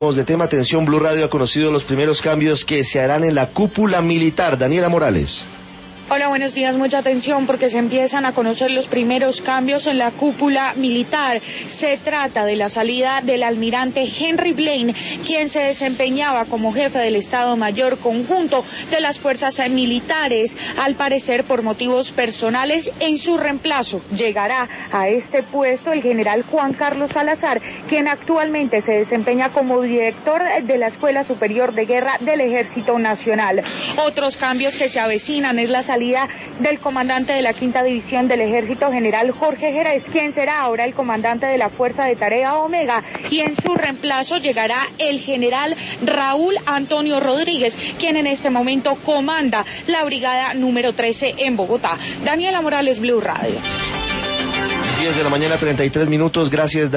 De tema, atención, Blue Radio ha conocido los primeros cambios que se harán en la cúpula militar. Daniela Morales. Hola, buenos días. Mucha atención porque se empiezan a conocer los primeros cambios en la cúpula militar. Se trata de la salida del almirante Henry Blaine, quien se desempeñaba como jefe del Estado Mayor Conjunto de las Fuerzas Militares, al parecer por motivos personales. En su reemplazo llegará a este puesto el general Juan Carlos Salazar, quien actualmente se desempeña como director de la Escuela Superior de Guerra del Ejército Nacional. Otros cambios que se avecinan es la salida del comandante de la Quinta División del Ejército, general Jorge Jerez, quien será ahora el comandante de la Fuerza de Tarea Omega, y en su reemplazo llegará el general Raúl Antonio Rodríguez, quien en este momento comanda la brigada número 13 en Bogotá. Daniela Morales, Blue Radio. 10 de la mañana, 33 minutos. Gracias.